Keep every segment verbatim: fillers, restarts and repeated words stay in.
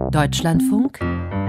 Deutschlandfunk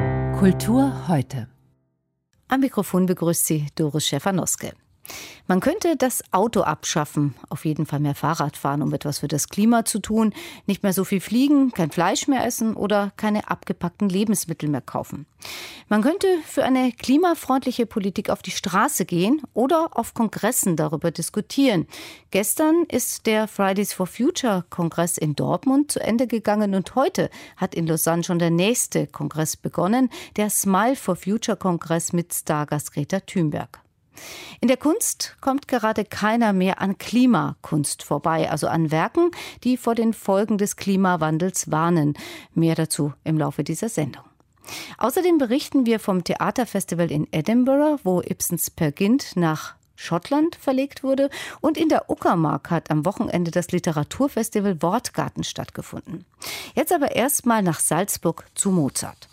Kultur heute. Am Mikrofon begrüßt Sie Doris Schäfer-Noske. Man könnte das Auto abschaffen, auf jeden Fall mehr Fahrrad fahren, um etwas für das Klima zu tun, nicht mehr so viel fliegen, kein Fleisch mehr essen oder keine abgepackten Lebensmittel mehr kaufen. Man könnte für eine klimafreundliche Politik auf die Straße gehen oder auf Kongressen darüber diskutieren. Gestern ist der Fridays for Future Kongress in Dortmund zu Ende gegangen und heute hat in Lausanne schon der nächste Kongress begonnen, der Smile for Future Kongress mit Stargast Greta Thunberg. In der Kunst kommt gerade keiner mehr an Klimakunst vorbei, also an Werken, die vor den Folgen des Klimawandels warnen. Mehr dazu im Laufe dieser Sendung. Außerdem berichten wir vom Theaterfestival in Edinburgh, wo Ibsens Peer Gynt nach Schottland verlegt wurde, und in der Uckermark hat am Wochenende das Literaturfestival Wortgarten stattgefunden. Jetzt aber erstmal nach Salzburg zu Mozart.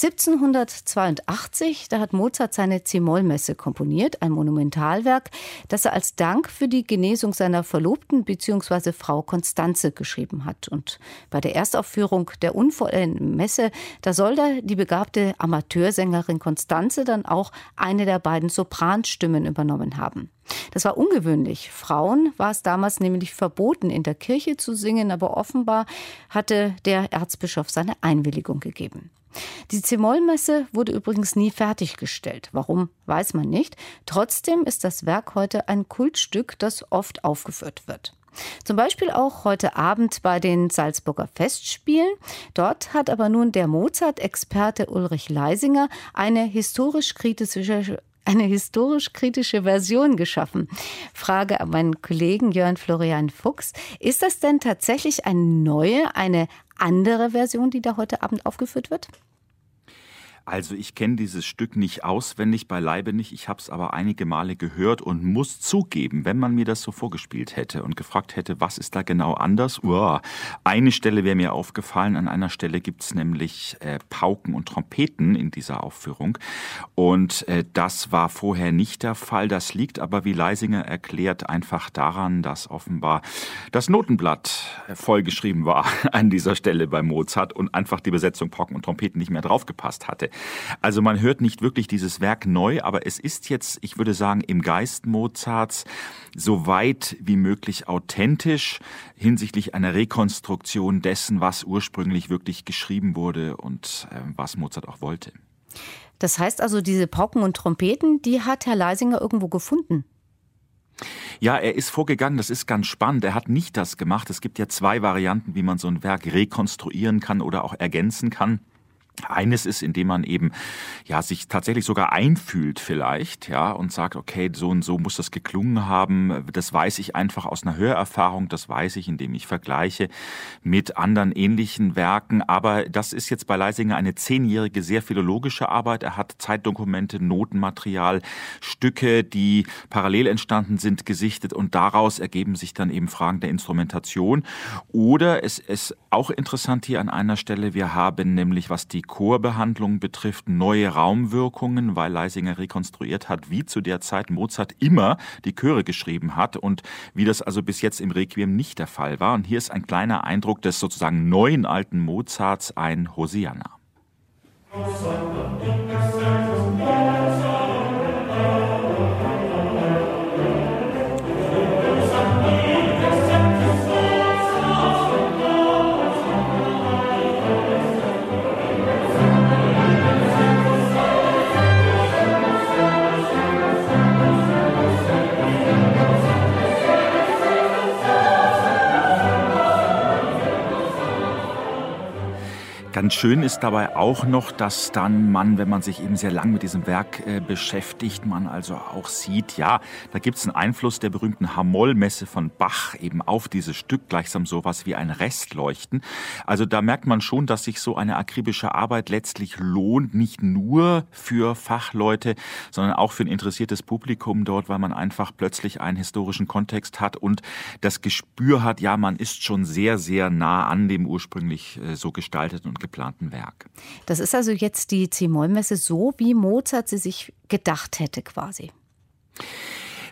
siebzehnhundertzweiundachtzig, da hat Mozart seine C-Moll-Messe komponiert, ein Monumentalwerk, das er als Dank für die Genesung seiner Verlobten bzw. Frau Konstanze geschrieben hat. Und bei der Erstaufführung der unvollendeten Messe, da soll da die begabte Amateursängerin Konstanze dann auch eine der beiden Sopranstimmen übernommen haben. Das war ungewöhnlich. Frauen war es damals nämlich verboten, in der Kirche zu singen, aber offenbar hatte der Erzbischof seine Einwilligung gegeben. Die C-Moll-Messe wurde übrigens nie fertiggestellt. Warum, weiß man nicht. Trotzdem ist das Werk heute ein Kultstück, das oft aufgeführt wird. Zum Beispiel auch heute Abend bei den Salzburger Festspielen. Dort hat aber nun der Mozart-Experte Ulrich Leisinger eine historisch-kritische eine historisch-kritische Version geschaffen. Frage an meinen Kollegen Jörn Florian Fuchs. Ist das denn tatsächlich eine neue, eine andere Version, die da heute Abend aufgeführt wird? Also ich kenne dieses Stück nicht auswendig, beileibe nicht. Ich habe es aber einige Male gehört und muss zugeben, wenn man mir das so vorgespielt hätte und gefragt hätte, was ist da genau anders? Uah, eine Stelle wäre mir aufgefallen. An einer Stelle gibt es nämlich äh, Pauken und Trompeten in dieser Aufführung. Und äh, das war vorher nicht der Fall. Das liegt aber, wie Leisinger erklärt, einfach daran, dass offenbar das Notenblatt vollgeschrieben war an dieser Stelle bei Mozart und einfach die Besetzung Pauken und Trompeten nicht mehr draufgepasst hatte. Also man hört nicht wirklich dieses Werk neu, aber es ist jetzt, ich würde sagen, im Geist Mozarts so weit wie möglich authentisch hinsichtlich einer Rekonstruktion dessen, was ursprünglich wirklich geschrieben wurde und äh, was Mozart auch wollte. Das heißt also, diese Pauken und Trompeten, die hat Herr Leisinger irgendwo gefunden? Ja, er ist vorgegangen, das ist ganz spannend. Er hat nicht das gemacht. Es gibt ja zwei Varianten, wie man so ein Werk rekonstruieren kann oder auch ergänzen kann. Eines ist, indem man eben ja sich tatsächlich sogar einfühlt vielleicht, ja, und sagt, okay, so und so muss das geklungen haben. Das weiß ich einfach aus einer Hörerfahrung, das weiß ich, indem ich vergleiche mit anderen ähnlichen Werken. Aber das ist jetzt bei Leisinger eine zehnjährige, sehr philologische Arbeit. Er hat Zeitdokumente, Notenmaterial, Stücke, die parallel entstanden sind, gesichtet und daraus ergeben sich dann eben Fragen der Instrumentation. Oder es ist auch interessant hier an einer Stelle, wir haben nämlich, was die Chorbehandlung betrifft, neue Raumwirkungen, weil Leisinger rekonstruiert hat, wie zu der Zeit Mozart immer die Chöre geschrieben hat und wie das also bis jetzt im Requiem nicht der Fall war. Und hier ist ein kleiner Eindruck des sozusagen neuen alten Mozarts, ein Hosianna. Ganz schön ist dabei auch noch, dass dann man, wenn man sich eben sehr lang mit diesem Werk äh, beschäftigt, man also auch sieht, ja, da gibt es einen Einfluss der berühmten H-Moll-Messe von Bach eben auf dieses Stück, gleichsam sowas wie ein Restleuchten. Also da merkt man schon, dass sich so eine akribische Arbeit letztlich lohnt, nicht nur für Fachleute, sondern auch für ein interessiertes Publikum dort, weil man einfach plötzlich einen historischen Kontext hat und das Gespür hat, ja, man ist schon sehr, sehr nah an dem ursprünglich äh, so gestalteten und geplanten Werk. Das ist also jetzt die C-Moll-Messe so, wie Mozart sie sich gedacht hätte quasi.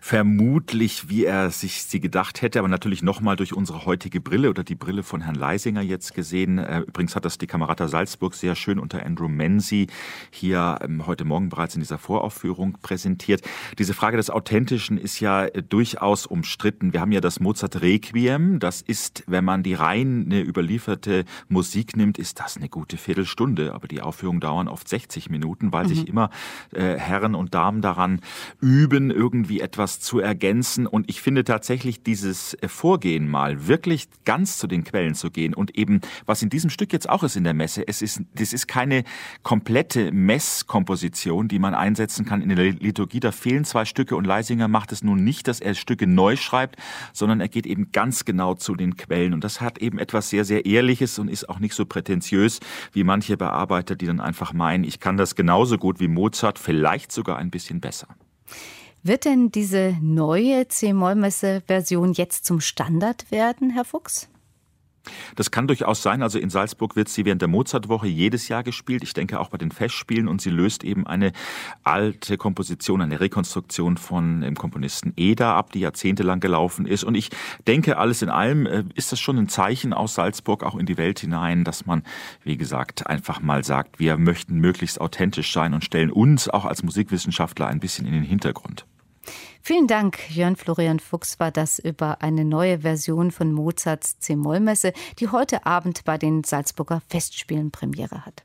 vermutlich, wie er sich sie gedacht hätte, aber natürlich nochmal durch unsere heutige Brille oder die Brille von Herrn Leisinger jetzt gesehen. Übrigens hat das die Kamerata Salzburg sehr schön unter Andrew Menzi hier heute Morgen bereits in dieser Voraufführung präsentiert. Diese Frage des Authentischen ist ja durchaus umstritten. Wir haben ja das Mozart Requiem. Das ist, wenn man die rein überlieferte Musik nimmt, ist das eine gute Viertelstunde. Aber die Aufführungen dauern oft sechzig Minuten, weil mhm. sich immer äh, Herren und Damen daran üben, irgendwie etwas zu ergänzen. Und ich finde tatsächlich dieses Vorgehen mal, wirklich ganz zu den Quellen zu gehen und eben, was in diesem Stück jetzt auch ist in der Messe, es ist, das ist keine komplette Messkomposition, die man einsetzen kann in der Liturgie. Da fehlen zwei Stücke und Leisinger macht es nun nicht, dass er Stücke neu schreibt, sondern er geht eben ganz genau zu den Quellen. Und das hat eben etwas sehr, sehr Ehrliches und ist auch nicht so prätentiös wie manche Bearbeiter, die dann einfach meinen, ich kann das genauso gut wie Mozart, vielleicht sogar ein bisschen besser. Wird denn diese neue C-Moll-Messe-Version jetzt zum Standard werden, Herr Fuchs? Das kann durchaus sein. Also in Salzburg wird sie während der Mozartwoche jedes Jahr gespielt. Ich denke auch bei den Festspielen. Und sie löst eben eine alte Komposition, eine Rekonstruktion von dem Komponisten Eder ab, die jahrzehntelang gelaufen ist. Und ich denke, alles in allem ist das schon ein Zeichen aus Salzburg auch in die Welt hinein, dass man, wie gesagt, einfach mal sagt, wir möchten möglichst authentisch sein und stellen uns auch als Musikwissenschaftler ein bisschen in den Hintergrund. Vielen Dank, Jörn Florian Fuchs, war das über eine neue Version von Mozarts C-Moll-Messe, die heute Abend bei den Salzburger Festspielen Premiere hat.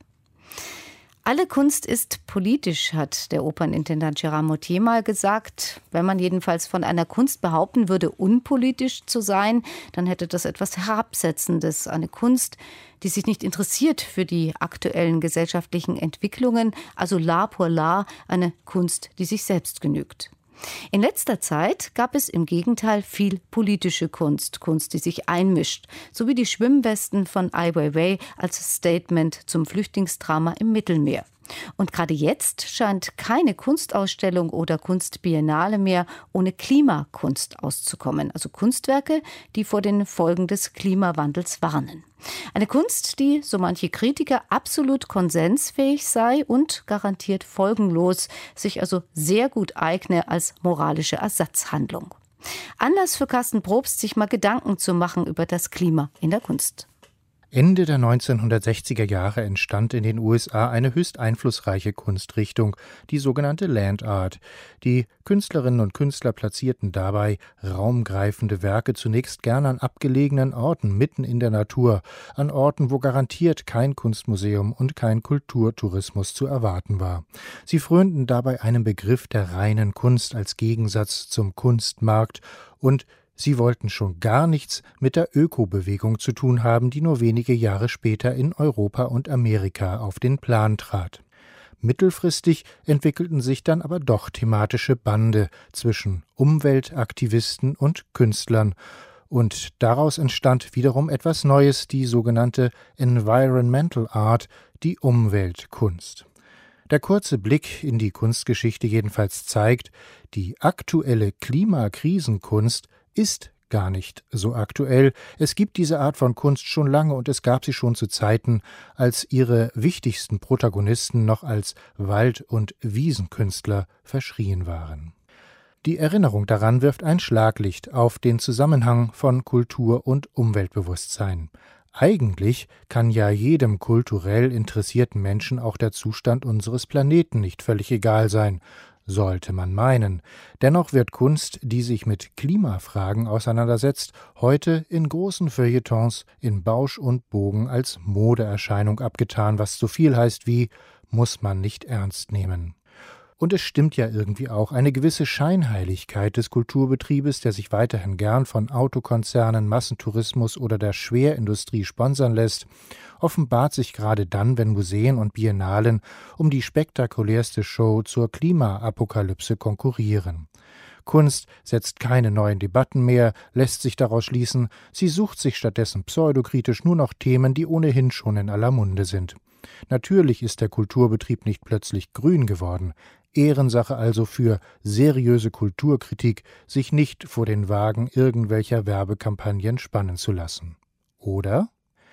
Alle Kunst ist politisch, hat der Opernintendant Gérard Mottier mal gesagt. Wenn man jedenfalls von einer Kunst behaupten würde, unpolitisch zu sein, dann hätte das etwas Herabsetzendes. Eine Kunst, die sich nicht interessiert für die aktuellen gesellschaftlichen Entwicklungen, also l'art pour l'art, eine Kunst, die sich selbst genügt. In letzter Zeit gab es im Gegenteil viel politische Kunst, Kunst, die sich einmischt, sowie die Schwimmwesten von Ai Weiwei als Statement zum Flüchtlingsdrama im Mittelmeer. Und gerade jetzt scheint keine Kunstausstellung oder Kunstbiennale mehr ohne Klimakunst auszukommen, also Kunstwerke, die vor den Folgen des Klimawandels warnen. Eine Kunst, die, so manche Kritiker, absolut konsensfähig sei und garantiert folgenlos, sich also sehr gut eigne als moralische Ersatzhandlung. Anlass für Carsten Probst, sich mal Gedanken zu machen über das Klima in der Kunst. Ende der neunzehnhundertsechziger Jahre entstand in den U S A eine höchst einflussreiche Kunstrichtung, die sogenannte Land Art. Die Künstlerinnen und Künstler platzierten dabei raumgreifende Werke zunächst gern an abgelegenen Orten mitten in der Natur, an Orten, wo garantiert kein Kunstmuseum und kein Kulturtourismus zu erwarten war. Sie frönten dabei einem Begriff der reinen Kunst als Gegensatz zum Kunstmarkt und sie wollten schon gar nichts mit der Ökobewegung zu tun haben, die nur wenige Jahre später in Europa und Amerika auf den Plan trat. Mittelfristig entwickelten sich dann aber doch thematische Bande zwischen Umweltaktivisten und Künstlern. Und daraus entstand wiederum etwas Neues, die sogenannte Environmental Art, die Umweltkunst. Der kurze Blick in die Kunstgeschichte jedenfalls zeigt, die aktuelle Klimakrisenkunst ist gar nicht so aktuell. Es gibt diese Art von Kunst schon lange und es gab sie schon zu Zeiten, als ihre wichtigsten Protagonisten noch als Wald- und Wiesenkünstler verschrien waren. Die Erinnerung daran wirft ein Schlaglicht auf den Zusammenhang von Kultur und Umweltbewusstsein. Eigentlich kann ja jedem kulturell interessierten Menschen auch der Zustand unseres Planeten nicht völlig egal sein, sollte man meinen. Dennoch wird Kunst, die sich mit Klimafragen auseinandersetzt, heute in großen Feuilletons in Bausch und Bogen als Modeerscheinung abgetan, was so viel heißt wie muss man nicht ernst nehmen. Und es stimmt ja irgendwie auch, eine gewisse Scheinheiligkeit des Kulturbetriebes, der sich weiterhin gern von Autokonzernen, Massentourismus oder der Schwerindustrie sponsern lässt, offenbart sich gerade dann, wenn Museen und Biennalen um die spektakulärste Show zur Klimaapokalypse konkurrieren. Kunst setzt keine neuen Debatten mehr, lässt sich daraus schließen, sie sucht sich stattdessen pseudokritisch nur noch Themen, die ohnehin schon in aller Munde sind. Natürlich ist der Kulturbetrieb nicht plötzlich grün geworden. Ehrensache also für seriöse Kulturkritik, sich nicht vor den Wagen irgendwelcher Werbekampagnen spannen zu lassen. Oder?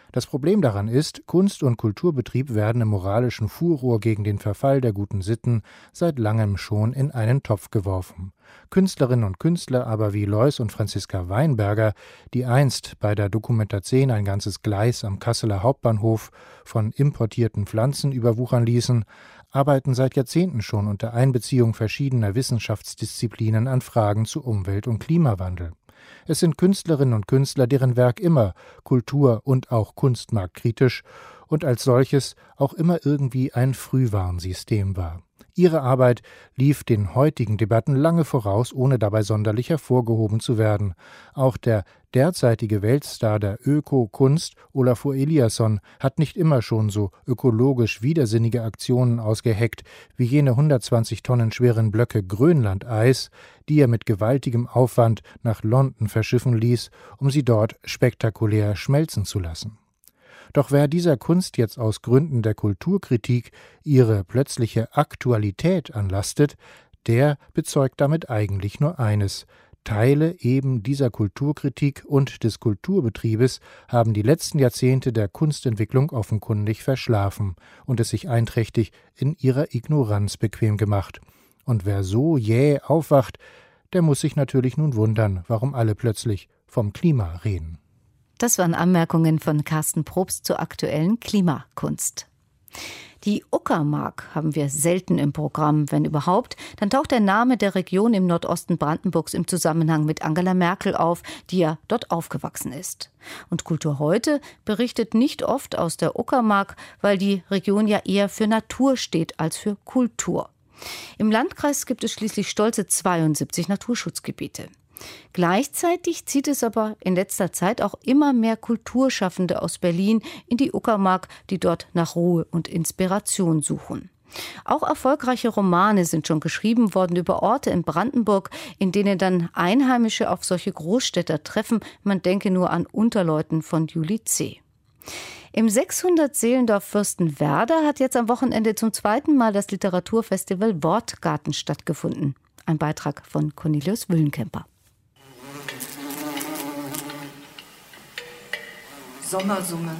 Das Problem daran ist, Kunst- und Kulturbetrieb werden im moralischen Furor gegen den Verfall der guten Sitten seit langem schon in einen Topf geworfen. Künstlerinnen und Künstler aber wie Lois und Franziska Weinberger, die einst bei der Dokumentation ein ganzes Gleis am Kasseler Hauptbahnhof von importierten Pflanzen überwuchern ließen, arbeiten seit Jahrzehnten schon unter Einbeziehung verschiedener Wissenschaftsdisziplinen an Fragen zu Umwelt- und Klimawandel. Es sind Künstlerinnen und Künstler, deren Werk immer kultur- und auch kunstmarktkritisch und als solches auch immer irgendwie ein Frühwarnsystem war. Ihre Arbeit lief den heutigen Debatten lange voraus, ohne dabei sonderlich hervorgehoben zu werden. Auch der derzeitige Weltstar der Öko-Kunst, Olafur Eliasson, hat nicht immer schon so ökologisch widersinnige Aktionen ausgeheckt wie jene hundertzwanzig Tonnen schweren Blöcke Grönlandeis, die er mit gewaltigem Aufwand nach London verschiffen ließ, um sie dort spektakulär schmelzen zu lassen. Doch wer dieser Kunst jetzt aus Gründen der Kulturkritik ihre plötzliche Aktualität anlastet, der bezeugt damit eigentlich nur eines: Teile eben dieser Kulturkritik und des Kulturbetriebes haben die letzten Jahrzehnte der Kunstentwicklung offenkundig verschlafen und es sich einträchtig in ihrer Ignoranz bequem gemacht. Und wer so jäh aufwacht, der muss sich natürlich nun wundern, warum alle plötzlich vom Klima reden. Das waren Anmerkungen von Carsten Probst zur aktuellen Klimakunst. Die Uckermark haben wir selten im Programm, wenn überhaupt. Dann taucht der Name der Region im Nordosten Brandenburgs im Zusammenhang mit Angela Merkel auf, die ja dort aufgewachsen ist. Und Kultur heute berichtet nicht oft aus der Uckermark, weil die Region ja eher für Natur steht als für Kultur. Im Landkreis gibt es schließlich stolze zweiundsiebzig Naturschutzgebiete. Gleichzeitig zieht es aber in letzter Zeit auch immer mehr Kulturschaffende aus Berlin in die Uckermark, die dort nach Ruhe und Inspiration suchen. Auch erfolgreiche Romane sind schon geschrieben worden über Orte in Brandenburg, in denen dann Einheimische auf solche Großstädter treffen. Man denke nur an Unterleuten von Julie C. Im sechshundert Seelendorf Fürstenwerder hat jetzt am Wochenende zum zweiten Mal das Literaturfestival Wortgarten stattgefunden. Ein Beitrag von Cornelius Wüllenkemper. Sommersumme.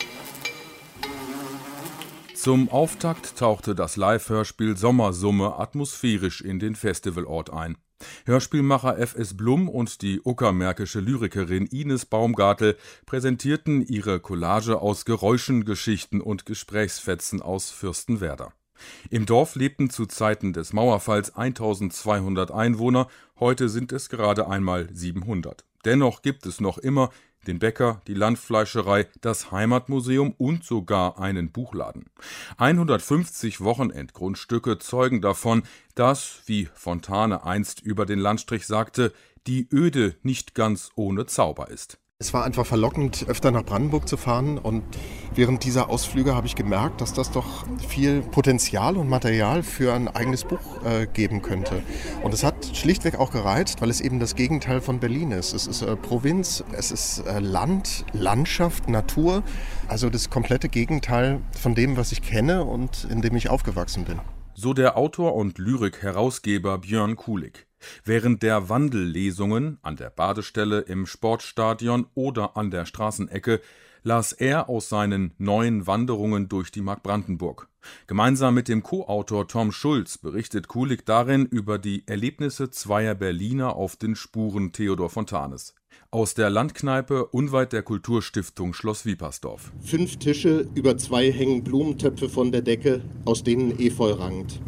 Zum Auftakt tauchte das Live-Hörspiel Sommersumme atmosphärisch in den Festivalort ein. Hörspielmacher F S Blum und die uckermärkische Lyrikerin Ines Baumgartel präsentierten ihre Collage aus Geräuschen, Geschichten und Gesprächsfetzen aus Fürstenwerder. Im Dorf lebten zu Zeiten des Mauerfalls eintausendzweihundert Einwohner, heute sind es gerade einmal siebenhundert. Dennoch gibt es noch immer den Bäcker, die Landfleischerei, das Heimatmuseum und sogar einen Buchladen. hundertfünfzig Wochenendgrundstücke zeugen davon, dass, wie Fontane einst über den Landstrich sagte, die Öde nicht ganz ohne Zauber ist. Es war einfach verlockend, öfter nach Brandenburg zu fahren, und während dieser Ausflüge habe ich gemerkt, dass das doch viel Potenzial und Material für ein eigenes Buch äh, geben könnte. Und es hat schlichtweg auch gereizt, weil es eben das Gegenteil von Berlin ist. Es ist äh, Provinz, es ist äh, Land, Landschaft, Natur, also das komplette Gegenteil von dem, was ich kenne und in dem ich aufgewachsen bin. So der Autor und Lyrik-Herausgeber Björn Kulik. Während der Wandellesungen an der Badestelle, im Sportstadion oder an der Straßenecke las er aus seinen neuen Wanderungen durch die Mark Brandenburg. Gemeinsam mit dem Co-Autor Tom Schulz berichtet Kulik darin über die Erlebnisse zweier Berliner auf den Spuren Theodor Fontanes. Aus der Landkneipe unweit der Kulturstiftung Schloss Wiepersdorf. Fünf Tische, über zwei hängen Blumentöpfe von der Decke, aus denen Efeu rankt.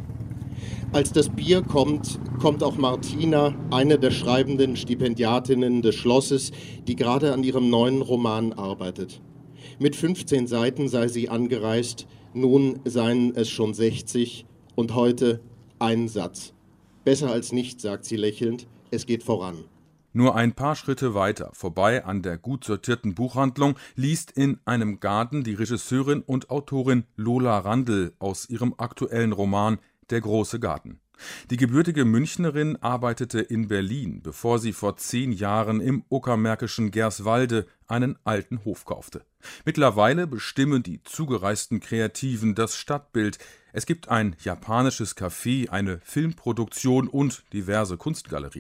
Als das Bier kommt, kommt auch Martina, eine der schreibenden Stipendiatinnen des Schlosses, die gerade an ihrem neuen Roman arbeitet. Mit fünfzehn Seiten sei sie angereist, nun seien es schon sechzig und heute ein Satz. Besser als nichts, sagt sie lächelnd, es geht voran. Nur ein paar Schritte weiter, vorbei an der gut sortierten Buchhandlung, liest in einem Garten die Regisseurin und Autorin Lola Randl aus ihrem aktuellen Roman Der große Garten. Die gebürtige Münchnerin arbeitete in Berlin, bevor sie vor zehn Jahren im uckermärkischen Gerswalde einen alten Hof kaufte. Mittlerweile bestimmen die zugereisten Kreativen das Stadtbild. Es gibt ein japanisches Café, eine Filmproduktion und diverse Kunstgalerien.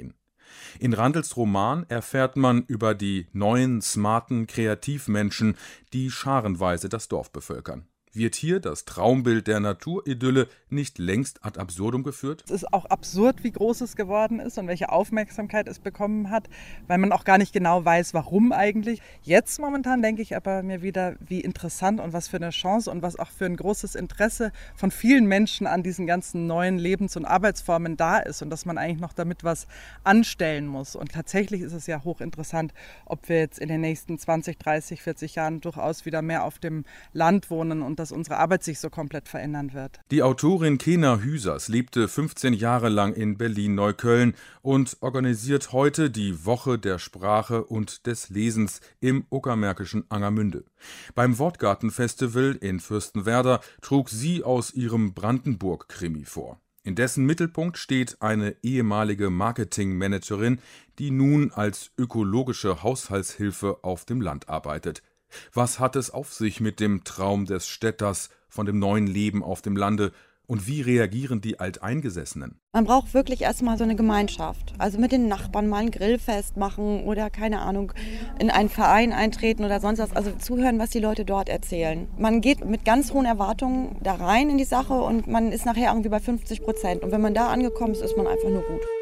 In Randls Roman erfährt man über die neuen, smarten Kreativmenschen, die scharenweise das Dorf bevölkern. Wird hier das Traumbild der Naturidylle nicht längst ad absurdum geführt? Es ist auch absurd, wie groß es geworden ist und welche Aufmerksamkeit es bekommen hat, weil man auch gar nicht genau weiß, warum eigentlich. Jetzt momentan denke ich aber mir wieder, wie interessant und was für eine Chance und was auch für ein großes Interesse von vielen Menschen an diesen ganzen neuen Lebens- und Arbeitsformen da ist und dass man eigentlich noch damit was anstellen muss. Und tatsächlich ist es ja hochinteressant, ob wir jetzt in den nächsten zwanzig, dreißig, vierzig Jahren durchaus wieder mehr auf dem Land wohnen und dass unsere Arbeit sich so komplett verändern wird. Die Autorin Kena Hüsers lebte fünfzehn Jahre lang in Berlin-Neukölln und organisiert heute die Woche der Sprache und des Lesens im uckermärkischen Angermünde. Beim Wortgarten-Festival in Fürstenwerder trug sie aus ihrem Brandenburg-Krimi vor. In dessen Mittelpunkt steht eine ehemalige Marketingmanagerin, die nun als ökologische Haushaltshilfe auf dem Land arbeitet. Was hat es auf sich mit dem Traum des Städters von dem neuen Leben auf dem Lande und wie reagieren die Alteingesessenen? Man braucht wirklich erstmal so eine Gemeinschaft. Also mit den Nachbarn mal ein Grillfest machen oder keine Ahnung, in einen Verein eintreten oder sonst was. Also zuhören, was die Leute dort erzählen. Man geht mit ganz hohen Erwartungen da rein in die Sache und man ist nachher irgendwie bei fünfzig Prozent. Und wenn man da angekommen ist, ist man einfach nur gut.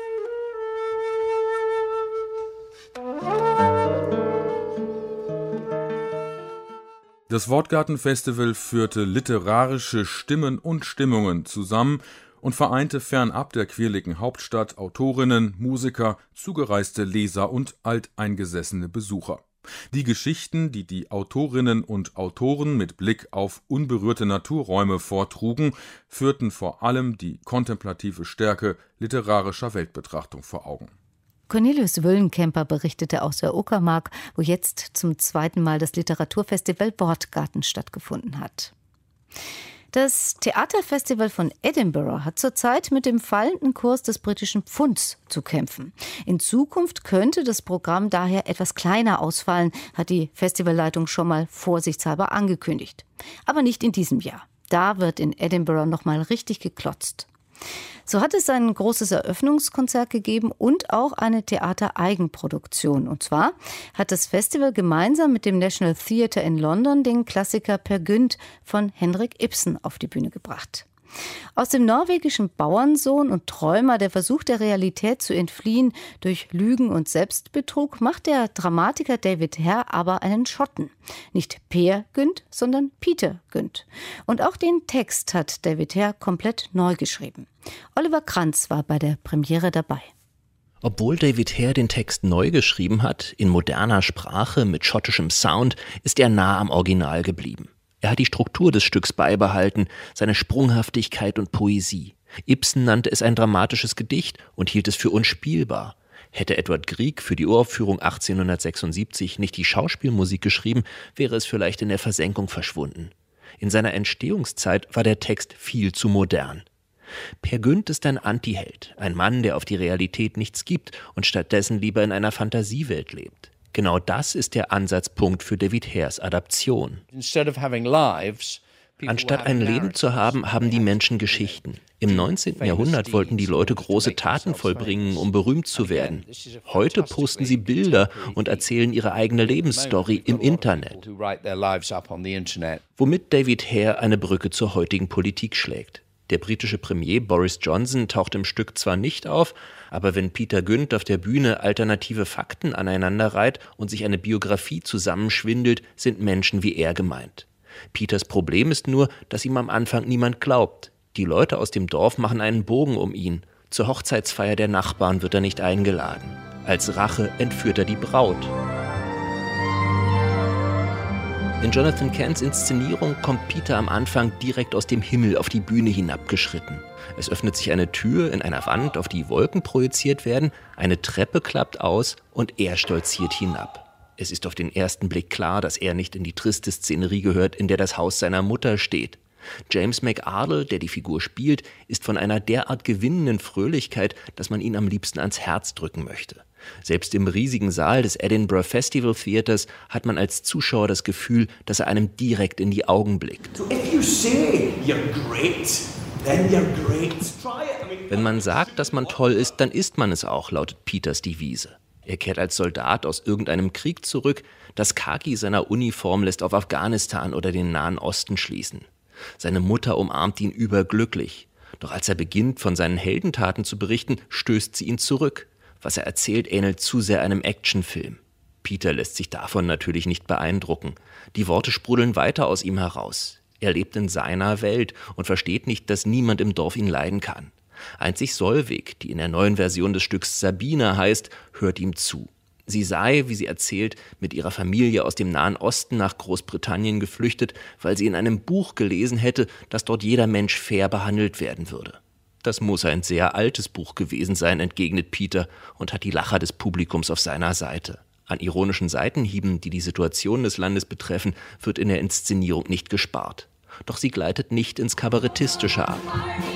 Das Wortgarten-Festival führte literarische Stimmen und Stimmungen zusammen und vereinte fernab der quirligen Hauptstadt Autorinnen, Musiker, zugereiste Leser und alteingesessene Besucher. Die Geschichten, die die Autorinnen und Autoren mit Blick auf unberührte Naturräume vortrugen, führten vor allem die kontemplative Stärke literarischer Weltbetrachtung vor Augen. Cornelius Wöllenkemper berichtete aus der Uckermark, wo jetzt zum zweiten Mal das Literaturfestival Wortgarten stattgefunden hat. Das Theaterfestival von Edinburgh hat zurzeit mit dem fallenden Kurs des britischen Pfunds zu kämpfen. In Zukunft könnte das Programm daher etwas kleiner ausfallen, hat die Festivalleitung schon mal vorsichtshalber angekündigt. Aber nicht in diesem Jahr. Da wird in Edinburgh noch mal richtig geklotzt. So hat es ein großes Eröffnungskonzert gegeben und auch eine Theatereigenproduktion. Und zwar hat das Festival gemeinsam mit dem National Theatre in London den Klassiker Peer Gynt von Henrik Ibsen auf die Bühne gebracht. Aus dem norwegischen Bauernsohn und Träumer, der versucht, der Realität zu entfliehen durch Lügen und Selbstbetrug, macht der Dramatiker David Hare aber einen Schotten. Nicht Peer Gynt, sondern Peter Gynt. Und auch den Text hat David Hare komplett neu geschrieben. Oliver Kranz war bei der Premiere dabei. Obwohl David Hare den Text neu geschrieben hat, in moderner Sprache mit schottischem Sound, ist er nah am Original geblieben. Er hat die Struktur des Stücks beibehalten, seine Sprunghaftigkeit und Poesie. Ibsen nannte es ein dramatisches Gedicht und hielt es für unspielbar. Hätte Edward Grieg für die Uraufführung achtzehnhundertsechsundsiebzig nicht die Schauspielmusik geschrieben, wäre es vielleicht in der Versenkung verschwunden. In seiner Entstehungszeit war der Text viel zu modern. Peer Gynt ist ein Antiheld, ein Mann, der auf die Realität nichts gibt und stattdessen lieber in einer Fantasiewelt lebt. Genau das ist der Ansatzpunkt für David Hares Adaption. Anstatt ein Leben zu haben, haben die Menschen Geschichten. Im neunzehnten Jahrhundert wollten die Leute große Taten vollbringen, um berühmt zu werden. Heute posten sie Bilder und erzählen ihre eigene Lebensstory im Internet. Womit David Hare eine Brücke zur heutigen Politik schlägt. Der britische Premier Boris Johnson taucht im Stück zwar nicht auf, aber wenn Peter Gynt auf der Bühne alternative Fakten aneinanderreiht und sich eine Biografie zusammenschwindelt, sind Menschen wie er gemeint. Peters Problem ist nur, dass ihm am Anfang niemand glaubt. Die Leute aus dem Dorf machen einen Bogen um ihn. Zur Hochzeitsfeier der Nachbarn wird er nicht eingeladen. Als Rache entführt er die Braut. In Jonathan Cants Inszenierung kommt Peter am Anfang direkt aus dem Himmel auf die Bühne hinabgeschritten. Es öffnet sich eine Tür in einer Wand, auf die Wolken projiziert werden, eine Treppe klappt aus und er stolziert hinab. Es ist auf den ersten Blick klar, dass er nicht in die triste Szenerie gehört, in der das Haus seiner Mutter steht. James McArdle, der die Figur spielt, ist von einer derart gewinnenden Fröhlichkeit, dass man ihn am liebsten ans Herz drücken möchte. Selbst im riesigen Saal des Edinburgh Festival Theatres hat man als Zuschauer das Gefühl, dass er einem direkt in die Augen blickt. So if you say you're great, Wenn man sagt, dass man toll ist, dann ist man es auch, lautet Peters Devise. Er kehrt als Soldat aus irgendeinem Krieg zurück. Das Khaki seiner Uniform lässt auf Afghanistan oder den Nahen Osten schließen. Seine Mutter umarmt ihn überglücklich. Doch als er beginnt, von seinen Heldentaten zu berichten, stößt sie ihn zurück. Was er erzählt, ähnelt zu sehr einem Actionfilm. Peter lässt sich davon natürlich nicht beeindrucken. Die Worte sprudeln weiter aus ihm heraus. Er lebt in seiner Welt und versteht nicht, dass niemand im Dorf ihn leiden kann. Einzig Solveig, die in der neuen Version des Stücks Sabine heißt, hört ihm zu. Sie sei, wie sie erzählt, mit ihrer Familie aus dem Nahen Osten nach Großbritannien geflüchtet, weil sie in einem Buch gelesen hätte, dass dort jeder Mensch fair behandelt werden würde. Das muss ein sehr altes Buch gewesen sein, entgegnet Peter und hat die Lacher des Publikums auf seiner Seite. An ironischen Seitenhieben, die die Situation des Landes betreffen, wird in der Inszenierung nicht gespart. Doch sie gleitet nicht ins Kabarettistische ab.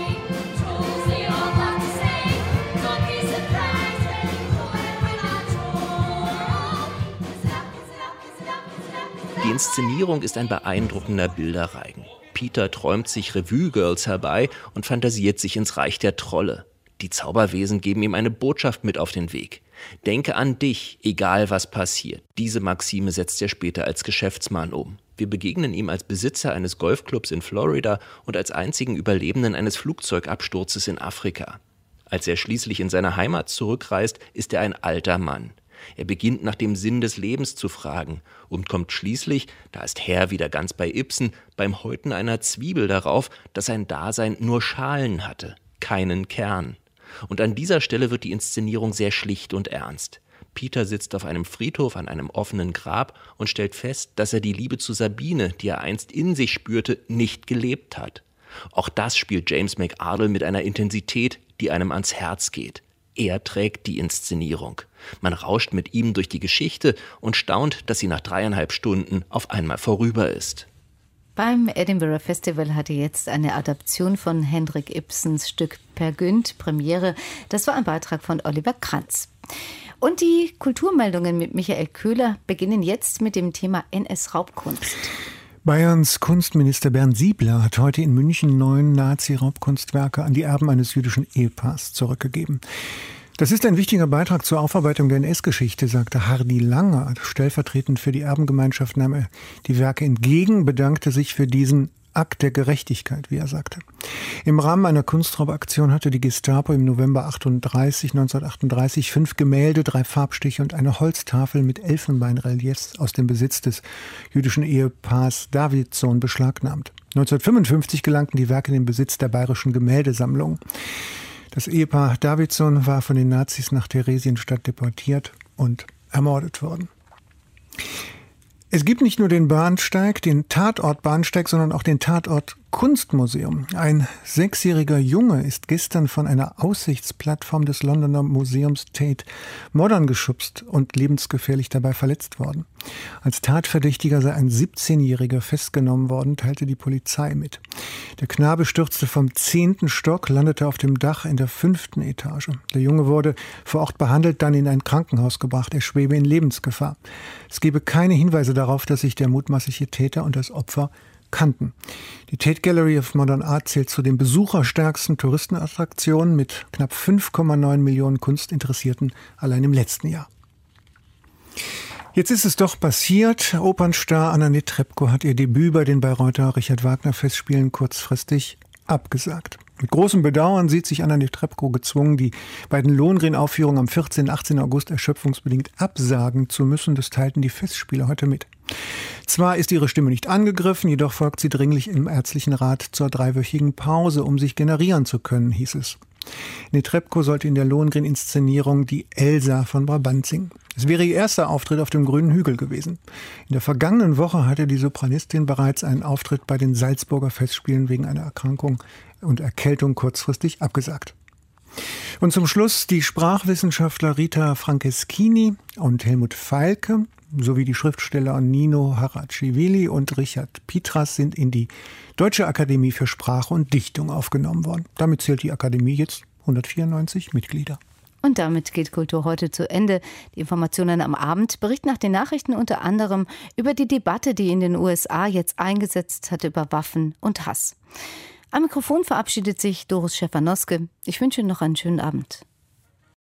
Die Inszenierung ist ein beeindruckender Bilderreigen. Peter träumt sich Revue-Girls herbei und fantasiert sich ins Reich der Trolle. Die Zauberwesen geben ihm eine Botschaft mit auf den Weg. Denke an dich, egal was passiert. Diese Maxime setzt er später als Geschäftsmann um. Wir begegnen ihm als Besitzer eines Golfclubs in Florida und als einzigen Überlebenden eines Flugzeugabsturzes in Afrika. Als er schließlich in seine Heimat zurückreist, ist er ein alter Mann. Er beginnt nach dem Sinn des Lebens zu fragen und kommt schließlich, da ist Herr wieder ganz bei Ibsen, beim Häuten einer Zwiebel darauf, dass sein Dasein nur Schalen hatte, keinen Kern. Und an dieser Stelle wird die Inszenierung sehr schlicht und ernst. Peter sitzt auf einem Friedhof an einem offenen Grab und stellt fest, dass er die Liebe zu Sabine, die er einst in sich spürte, nicht gelebt hat. Auch das spielt James McArdle mit einer Intensität, die einem ans Herz geht. Er trägt die Inszenierung. Man rauscht mit ihm durch die Geschichte und staunt, dass sie nach dreieinhalb Stunden auf einmal vorüber ist. Beim Edinburgh Festival hatte jetzt eine Adaption von Henrik Ibsens Stück Peer Gynt Premiere. Das war ein Beitrag von Oliver Kranz. Und die Kulturmeldungen mit Michael Köhler beginnen jetzt mit dem Thema N S-Raubkunst. Bayerns Kunstminister Bernd Siebler hat heute in München neun Nazi-Raubkunstwerke an die Erben eines jüdischen Ehepaars zurückgegeben. Das ist ein wichtiger Beitrag zur Aufarbeitung der N S-Geschichte, sagte Hardy Langer. Stellvertretend für die Erbengemeinschaft nahm er die Werke entgegen, bedankte sich für diesen Akt der Gerechtigkeit, wie er sagte. Im Rahmen einer Kunstraubaktion hatte die Gestapo im November neunzehnhundertachtunddreißig fünf Gemälde, drei Farbstiche und eine Holztafel mit Elfenbeinreliefs aus dem Besitz des jüdischen Ehepaars Davidson beschlagnahmt. neunzehnhundertfünfundfünfzig gelangten die Werke in den Besitz der Bayerischen Gemäldesammlung. Das Ehepaar Davidson war von den Nazis nach Theresienstadt deportiert und ermordet worden. Es gibt nicht nur den Bahnsteig, den Tatort-Bahnsteig, sondern auch den Tatort-Kunstmuseum. Ein sechsjähriger Junge ist gestern von einer Aussichtsplattform des Londoner Museums Tate Modern geschubst und lebensgefährlich dabei verletzt worden. Als Tatverdächtiger sei ein siebzehnjähriger festgenommen worden, teilte die Polizei mit. Der Knabe stürzte vom zehnten Stock, landete auf dem Dach in der fünften Etage. Der Junge wurde vor Ort behandelt, dann in ein Krankenhaus gebracht. Er schwebe in Lebensgefahr. Es gebe keine Hinweise darauf, dass sich der mutmaßliche Täter und das Opfer kannten. Die Tate Gallery of Modern Art zählt zu den besucherstärksten Touristenattraktionen mit knapp fünf Komma neun Millionen Kunstinteressierten allein im letzten Jahr. Jetzt ist es doch passiert. Opernstar Annette Trepkow hat ihr Debüt bei den Bayreuther Richard Wagner Festspielen kurzfristig abgesagt. Mit großem Bedauern sieht sich Annette Trepkow gezwungen, die beiden Lohengrin-Aufführungen am vierzehnten und achtzehnten August erschöpfungsbedingt absagen zu müssen. Das teilten die Festspiele heute mit. Zwar ist ihre Stimme nicht angegriffen, jedoch folgt sie dringlich im ärztlichen Rat zur dreiwöchigen Pause, um sich generieren zu können, hieß es. Annette Trepkow sollte in der Lohengrin-Inszenierung die Elsa von Brabant singen. Es wäre ihr erster Auftritt auf dem Grünen Hügel gewesen. In der vergangenen Woche hatte die Sopranistin bereits einen Auftritt bei den Salzburger Festspielen wegen einer Erkrankung und Erkältung kurzfristig abgesagt. Und zum Schluss die Sprachwissenschaftler Rita Franceschini und Helmut Feilke sowie die Schriftsteller Nino Haracivili und Richard Pitras sind in die Deutsche Akademie für Sprache und Dichtung aufgenommen worden. Damit zählt die Akademie jetzt hundertvierundneunzig Mitglieder. Und damit geht Kultur heute zu Ende. Die Informationen am Abend berichten nach den Nachrichten unter anderem über die Debatte, die in den U S A jetzt eingesetzt hat über Waffen und Hass. Am Mikrofon verabschiedet sich Doris Schäfer-Noske. Ich wünsche Ihnen noch einen schönen Abend.